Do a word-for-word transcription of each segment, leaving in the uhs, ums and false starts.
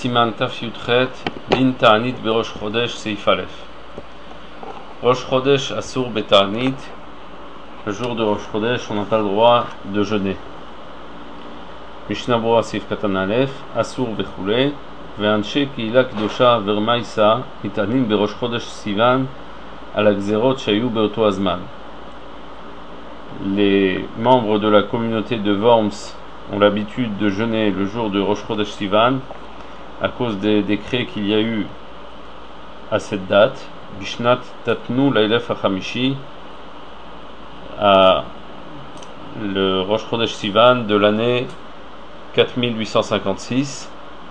Siman Taf Yutchet, Din Ta'anit Berosh Chodesh Seif Aleph. Rosh Chodesh Asur Beta'anit, le jour de Rosh Chodesh, on n'a pas le droit de jeûner. Mishnah Brura Seif Katan Aleph, Asur Vechule, Ve'anshe Kihila Kdosha Vermaisa, Itanin Berosh Chodesh Sivan, Al Gzerot Shayu Beoto Azman. Les membres de la communauté de Worms ont l'habitude de jeûner le jour de Rosh Chodesh Sivan à cause des décrets qu'il y a eu à cette date. Bishnat Tatnu Lailef Hachamishi, à le Rosh Chodesh Sivan de l'année quatre mille huit cent cinquante-six.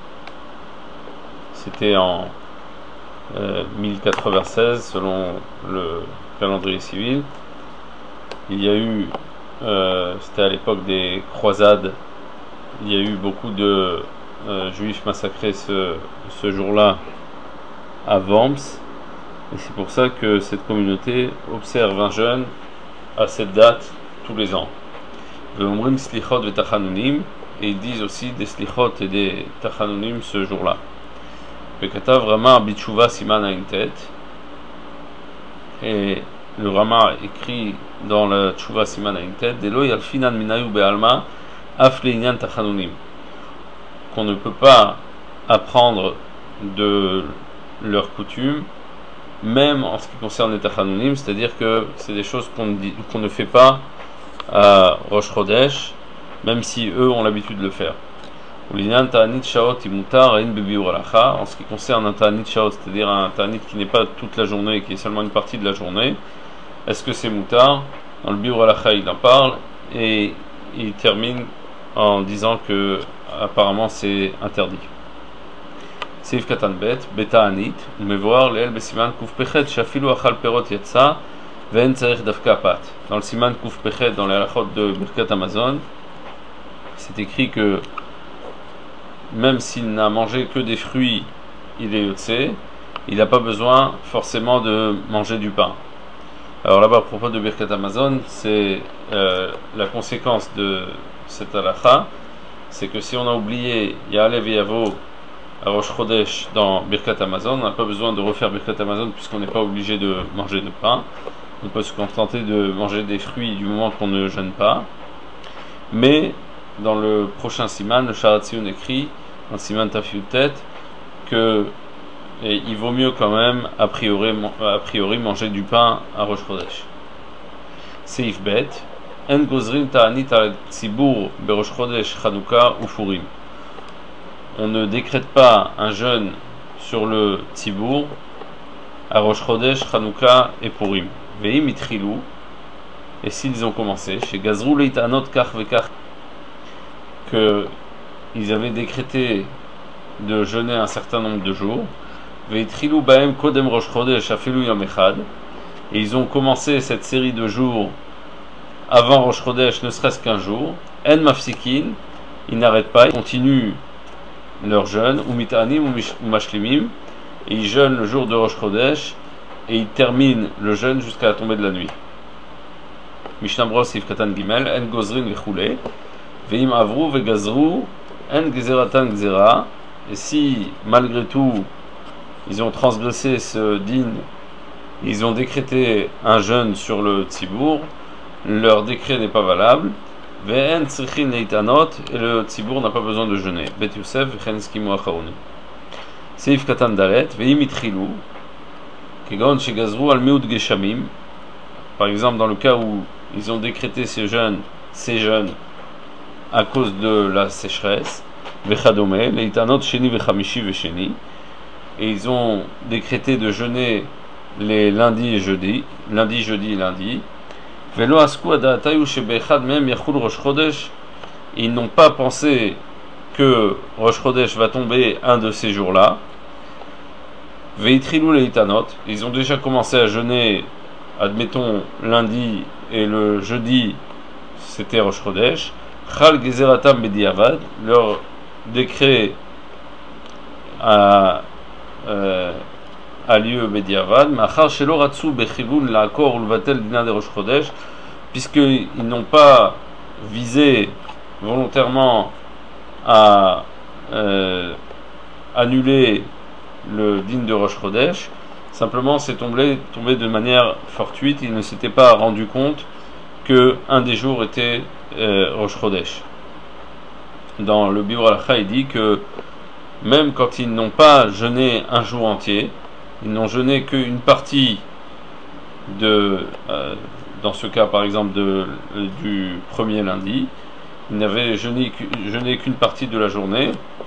C'était en euh, mille quatre-vingt-seize selon le calendrier civil. Il y a eu, euh, c'était à l'époque des croisades, il y a eu beaucoup de euh, juifs massacrés ce, ce jour-là à Worms, et c'est pour ça que cette communauté observe un jeûne à cette date tous les ans. Et ils disent aussi des slichot et des tachanunim ce jour-là. Bekatav Rama Bitshuva Siman Aintet, et le Rama écrit dans la Tshuva Siman Aintet, Delo Yalfinan Minayu Be'alma Af Le'inyan Tachanunim, qu'on ne peut pas apprendre de leurs coutumes, même en ce qui concerne les Tachanunim, c'est-à-dire que c'est des choses qu'on ne, qu'on ne fait pas à Rosh Chodesh, même si eux ont l'habitude de le faire. En ce qui concerne un Ta'anit Shaot, c'est-à-dire un Ta'anit qui n'est pas toute la journée, qui est seulement une partie de la journée, est-ce que c'est Moutar? Dans le Biur Alacha, il en parle et il termine en disant que apparemment c'est interdit. Seif Katan Bet, Beta'anit, Mevoir, Leel Besiman Kuf Pechet, Shafilu Achal Perot Yatsa, Ven Tzarech Davka Pat. Dans le Siman Kuf Pechet, dans les halachot de Birkat Hamazon, c'est écrit que même s'il n'a mangé que des fruits, il est yotse, il n'a pas besoin forcément de manger du pain. Alors là-bas, à propos de Birkat Hamazon, c'est euh, la conséquence de cette halakha, c'est que si on a oublié Ya'alev Yavo à Rosh Chodesh dans Birkat Hamazon, on n'a pas besoin de refaire Birkat Hamazon puisqu'on n'est pas obligé de manger de pain. On peut se contenter de manger des fruits du moment qu'on ne jeûne pas. Mais dans le prochain siman, le Sharatzion écrit dans le siman Taf Yutet que et il vaut mieux quand même a priori, a priori manger du pain à Rosh Chodesh. Seif Bet, En Gozrim Ta'anit al Tzibur Berosh Chodesh Chanukah ou Furim. On ne décrète pas un jeûne sur le Tzibur à Rosh Chodesh, Chanukah et Purim. Veim Itrilou, et s'ils ont commencé, chez Gazrou Leitanot Kach Vekach, que ils avaient décrété de jeûner un certain nombre de jours, Veitrilou Baem Kodem Rosh Chodesh Afilu Yom Echad, et ils ont commencé cette série de jours avant Rosh Chodesh, ne serait-ce qu'un jour, En Mafsikin, ils n'arrêtent pas, ils continuent leur jeûne, ou Mitanim ou Mashlimim, et ils jeûnent le jour de Rosh Chodesh, et ils terminent le jeûne jusqu'à la tombée de la nuit. Mishnah Brura Seif Katan Gimel, En Gozrin Vechule, Veim Avru Vegazru, En Gezeratan Gzera, et si malgré tout ils ont transgressé ce din, ils ont décrété un jeûne sur le Tzibour, leur décret n'est pas valable. Ve'en tzrichin leitanot, et le Tzibour n'a pas besoin de jeûner. Bet Yosef v'chen skimu acharonim. Seif Katan Dalet, ve'im itrilou, kegon shegazru al miut geshamim. Par exemple, dans le cas où ils ont décrété ces jeûnes, ces jeûnes à cause de la sécheresse, vechadome, leitanot sheni vechamishi vesheni, et ils ont décrété de jeûner les lundis et jeudis, lundi, jeudi et lundi. Velo asku adatayu shebechad mem yachul Rosh Chodesh, ils n'ont pas pensé que Rosh Chodesh va tomber un de ces jours-là. Veitrilou leitanot, ils ont déjà commencé à jeûner, admettons lundi et le jeudi, c'était Rosh Chodesh. Chal gezeratam bediavad, leur décret a euh, a lieu Bediavad, Machar Shelo Ratsu Bechivun Laakor Ulvatel Dina de Rosh Chodesh, puisqu'ils n'ont pas visé volontairement à euh, annulé le din de Rosh Chodesh. Simplement, c'est tombé, tombé de manière fortuite. Il ne s'était pas rendu compte que un des jours était euh, Rosh Chodesh. Dans le Biur Halacha, il dit que même quand ils n'ont pas jeûné un jour entier, ils n'ont jeûné qu'une partie de, euh, dans ce cas par exemple de, du premier lundi, ils n'avaient jeûné, jeûné qu'une partie de la journée,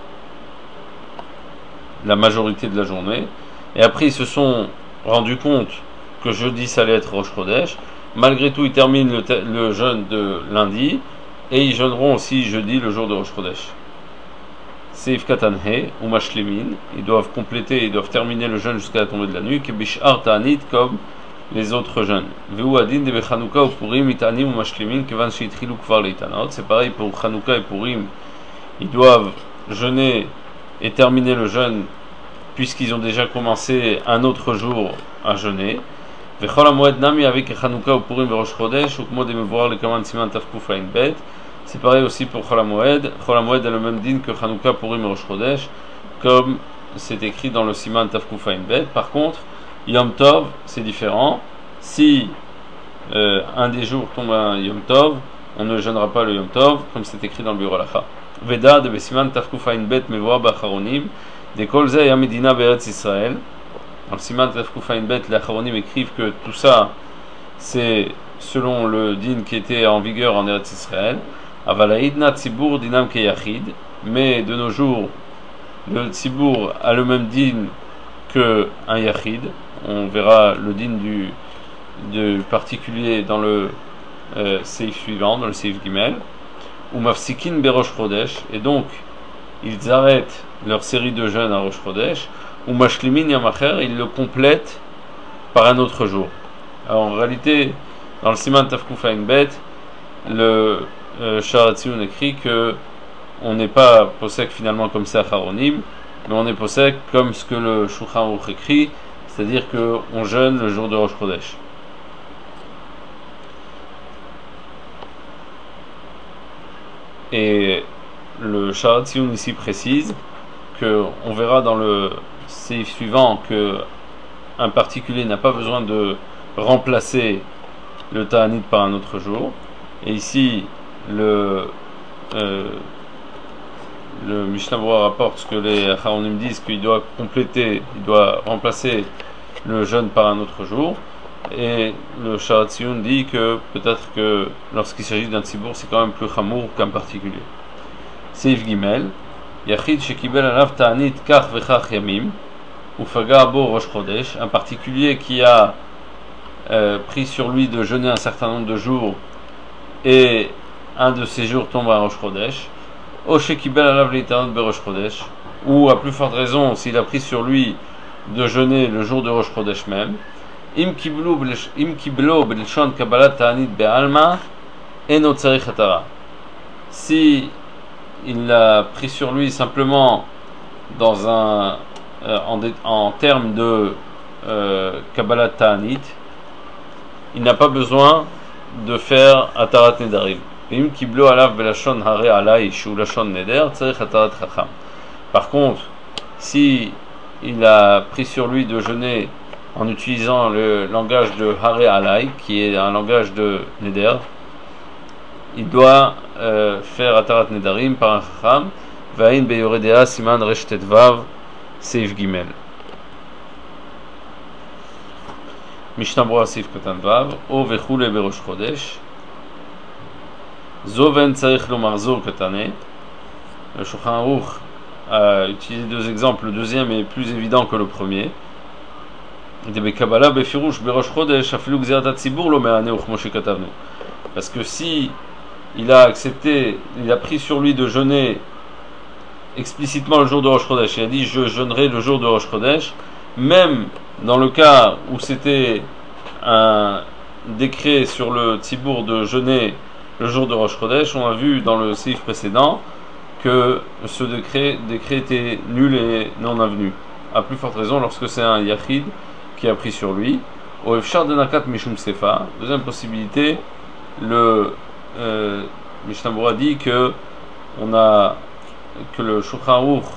la majorité de la journée, et après ils se sont rendus compte que jeudi ça allait être Rosh Chodesh. Malgré tout, ils terminent le, le jeûne de lundi et ils jeûneront aussi jeudi, le jour de Rosh Chodesh. Seif Katanhe ou Mashlemin, ils doivent compléter, ils doivent terminer le jeûne jusqu'à la tombée de la nuit, Kebishar Ta'anit, comme les autres jeûnes. Veu Adin de Chanukah ou Purim, Itanim ou Mashlemin, Kevan Sheitchilu Kvar Leitanot. C'est pareil pour Chanukah et Purim, ils doivent jeûner et terminer le jeûne puisqu'ils ont déjà commencé un autre jour à jeûner. Vechol HaMoed Nami avec Chanukah ou Purim et Rosh Chodesh, Ukmo de Mevoar le Kaman Siman Tafkuf Ain Bet. C'est pareil aussi pour Chol HaMoed. Chol HaMoed a le même din que Chanukah, Purim et Rosh Chodesh, comme c'est écrit dans le Siman Tafkuf Ain Bet. Par contre, Yom Tov, c'est différent. Si euh, un des jours tombe un Yom Tov, on ne jeûnera pas le Yom Tov, comme c'est écrit dans le Biur Halacha. Veda de Siman Tafkuf Ain Bet Mevoar B'Acharonim, de Kol Ze Yamedina Be'eretz Israël. Dans le Siman Tafkuf Ain Bet, les Acharonim écrivent que tout ça, c'est selon le din qui était en vigueur en Eretz Israël. Avalaïdna Tzibour Dinam Keyachid, mais de nos jours, le Tzibour a le même din que un Yachid. On verra le din du, du particulier dans le euh, seif suivant, dans le seif Gimel. Ou Mafsikin Berosh Chodesh, et donc ils arrêtent leur série de jeûnes à Rosh Chodesh. Ou Mashlimin Yamacher, ils le complètent par un autre jour. Alors en réalité, dans le Siman Tafkuf Ain Bet, le Euh, Sharatzion écrit que on n'est pas posek finalement comme c'est à Acharonim, mais on est posek comme ce que le Shulchan Aruch écrit, c'est-à-dire qu'on jeûne le jour de Rosh Chodesh. Et le Sharatzion ici précise que on verra dans le seif suivant que un particulier n'a pas besoin de remplacer le Ta'anit par un autre jour. Et ici le euh, le Mishnah Berurah rapporte ce que les Acharonim disent, qu'il doit compléter, il doit remplacer le jeûne par un autre jour, et le Sharatzion dit que peut-être que lorsqu'il s'agit d'un tzibour, c'est quand même plus chamour qu'un particulier. Seif Gimel, Yachid shekibel alav ta'anit kach vechach yamim ufaga bo rosh chodesh, un particulier qui a euh, pris sur lui de jeûner un certain nombre de jours et un de ces jours tombe à Rosh Chodesh, ou à plus forte raison s'il a pris sur lui de jeûner le jour de Rosh Chodesh même. Im kiblo b'lshon kabbalat ta'anit be'alma eno tzarich hatara. Si il l'a pris sur lui simplement dans un euh, en, en termes de euh, kabbalat ta'anit, il n'a pas besoin de faire atarat nedarim. Par contre, si il a pris sur lui de jeûner en utilisant le langage de Hare Alai, qui est un langage de Neder, il doit euh, faire Atarat Nedarim par un Chacham. Va'in beyoredea siman reshtet vav seif gimel. Mishnah Berurah seif katan vav o vechule berosh chodesh. Zoven tzarich lomar zo katane. Le Shulchan Aruch a utilisé deux exemples. Le deuxième est plus évident que le premier. Parce que si il a accepté, il a pris sur lui de jeûner explicitement le jour de Rosh Chodesh, il a dit je jeûnerai le jour de Rosh Chodesh, même dans le cas où c'était un décret sur le Tzibour de jeûner le jour de Rosh Chodesh, on a vu dans le seif précédent que ce décret, décret était nul et non avenu. À plus forte raison lorsque c'est un Yachid qui a pris sur lui. Au Efshar de Nakat Mishum Sefa, deuxième possibilité, le euh, Mishnah Berurah dit que on a que le Shulchan Aruch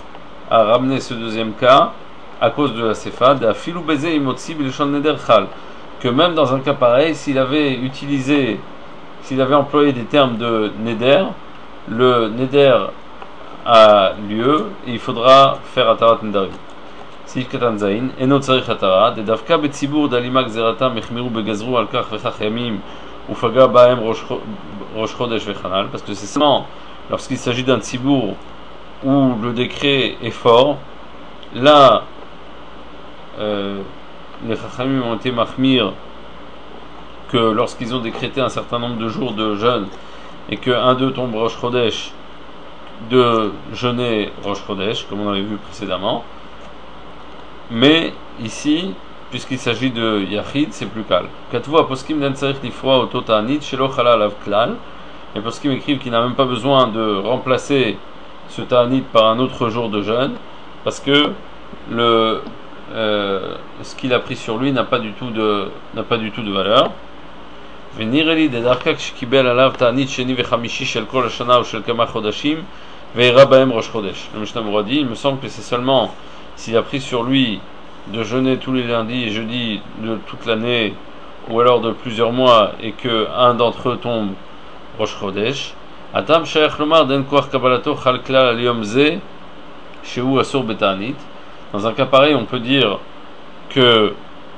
a ramené ce deuxième cas à cause de la Sefa, d'Afilou Beze Imotsi Bilshon Neder Chal, que même dans un cas pareil, s'il avait utilisé, s'il avait employé des termes de Neder, le Neder a lieu et il faudra faire Atarat Nedarim. Sif Katan Zain, Eno Tzarich Atara, de Davka Betzibur d'Alima Gzerata Mechmiru Begazru Alkach Vechach Yamim Ufaga Baem Rosh Chodesh Vechanal, parce que c'est seulement lorsqu'il s'agit d'un Tzibour où le décret est fort, là, euh, les Chachamim ont été mahmir que lorsqu'ils ont décrété un certain nombre de jours de jeûne et que un d'eux tombe Rosh Chodesh, de jeûner Rosh Chodesh, comme on avait vu précédemment. Mais ici, puisqu'il s'agit de Yachid, c'est plus calme. Katvu aposkim nen tzarich lifroa oto ta'anit shelo chala alav klal. Et poskim écrivent qu'il n'a même pas besoin de remplacer ce ta'anit par un autre jour de jeûne, parce que le euh, ce qu'il a pris sur lui n'a pas du tout de n'a pas du tout de valeur. Venireli de darkak shkibel alav ta'anit sheni vechamishi shel kol hashana ou shel kama chodashim veira baem rosh chodesh. Le Mishnah Berurah dit, il me semble que c'est seulement s'il a pris sur lui de jeûner tous les lundis et jeudis de toute l'année, ou alors de plusieurs mois, et que un d'entre eux tombe Rosh Chodesh, Atam Shaykh Lomar Den Koach Kabalato Chal Klal Aliyom Ze Shehu Asur Betanit. Dans un cas pareil, on peut dire que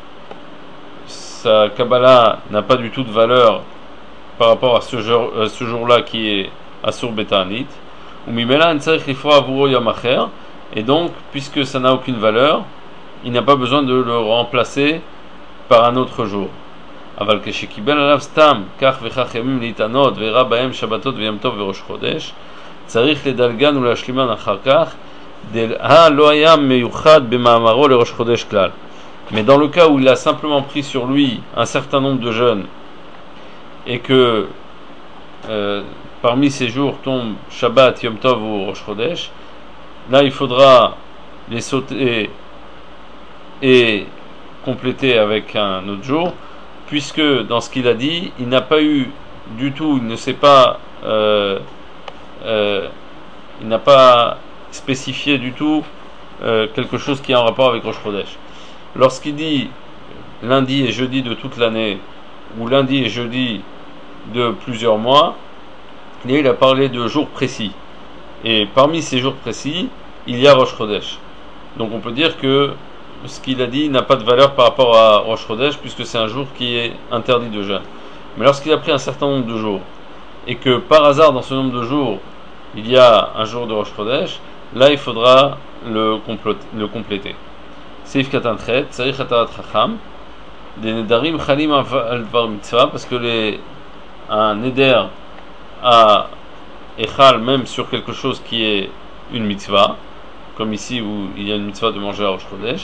sa Kabbalah n'a pas du tout de valeur par rapport à ce, jour, à ce jour-là qui est Asur Betanit. Ou Mimela Ntzarich Lifra Avuro Yom Acher. Et donc, puisque ça n'a aucune valeur, il n'a pas besoin de le remplacer par un autre jour. Aval keshekibel alav stam kach vechach yamim litanot ve'era bahem shabbatot ve'yom tov ve'rosh chodesh tzarich ledalgan u'lashliman achar kach delha lo haya meyuchad b'ma'amaro le rosh chodesh klal. Mais dans le cas où il a simplement pris sur lui un certain nombre de jeûnes et que euh, parmi ces jours tombe Shabbat, Yom Tov ou Rosh Chodesh, là il faudra les sauter et compléter avec un autre jour, puisque dans ce qu'il a dit, il n'a pas eu du tout, il ne sait pas, euh, euh, il n'a pas spécifié du tout euh, quelque chose qui est en rapport avec Rosh Chodesh. Lorsqu'il dit lundi et jeudi de toute l'année, ou lundi et jeudi de plusieurs mois, il a parlé de jours précis. Et parmi ces jours précis, il y a Rosh Chodesh. Donc on peut dire que ce qu'il a dit n'a pas de valeur par rapport à Rosh Chodesh, puisque c'est un jour qui est interdit de jeûne. Mais lorsqu'il a pris un certain nombre de jours, et que par hasard dans ce nombre de jours, il y a un jour de Rosh Chodesh, là il faudra le, le compléter. Seif Katan Tret, Tzarich Atarat Chacham, des Nedarim Chalim al Dvar Mitzvah, parce que les, un Neder a Echal même sur quelque chose qui est une mitzvah, comme ici où il y a une mitzvah de manger à Rosh Chodesh.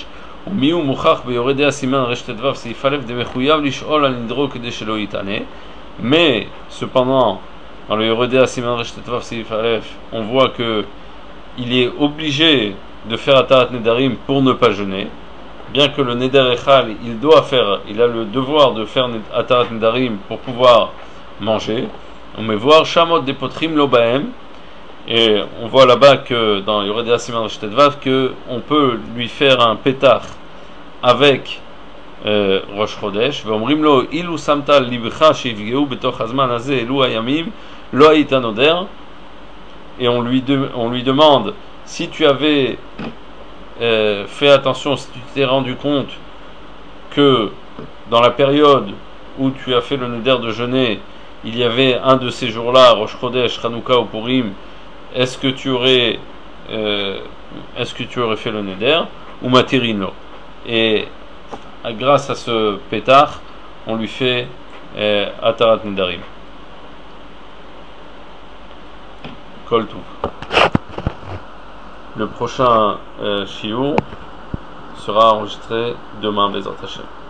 Mais cependant, dans le Yoredea Siman Resh Tetvav Seif Aleph, on voit que il est obligé de faire Atarat Nedarim pour ne pas jeûner, bien que le Neder Echal, il doit faire, il a le devoir de faire Atarat Nedarim pour pouvoir manger. On met voir Shamot Depotrim Lo Baem. Et on voit là-bas que dans Yoredea Siman Resh Tetvav que on peut lui faire un pétard avec euh, Rosh Chodesh. Ve'omrim lo ilu samta libcha sheyivgeu betoch hazman hazeh elu hayamim lo hayita noder. Et on lui de, on lui demande si tu avais euh, fait attention, si tu t'es rendu compte que dans la période où tu as fait le neder de jeûner, il y avait un de ces jours-là, Rosh Chodesh, Chanukah ou Purim. Est-ce que tu aurais, euh, est-ce que tu aurais fait le neder ou matirino? Et grâce à ce pétard, on lui fait euh, Atarat Nedarim. Kol tout. Le prochain euh, shiur sera enregistré demain, Bezrat Hashem.